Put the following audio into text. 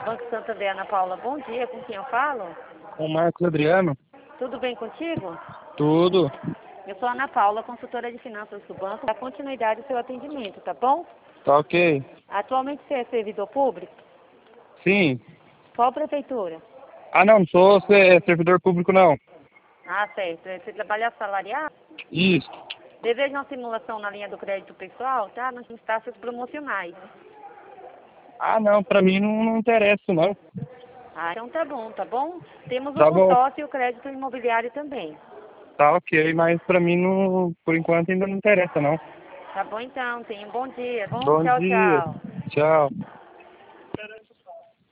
Banco Santander, Ana Paula, bom dia. Com quem eu falo? Com o Marcos Adriano? Tudo bem contigo? Tudo. Eu sou a Ana Paula, consultora de finanças do banco. Dá continuidade ao seu atendimento, tá bom? Tá ok. Atualmente você é servidor público? Sim. Qual prefeitura? Ah, não sou servidor público, não. Ah, certo. Você trabalha assalariado? Isso. Deseja uma simulação na linha do crédito pessoal, tá? Nas taxas promocionais. Ah, não, pra mim não interessa, não. Ah, então tá bom, tá bom? Temos o Tá bom. consórcio e o crédito imobiliário também. Tá ok, mas pra mim, não, por enquanto, ainda não interessa, não. Tá bom então, tenha um bom dia. Bom, Bom tchau, dia. tchau. Tchau.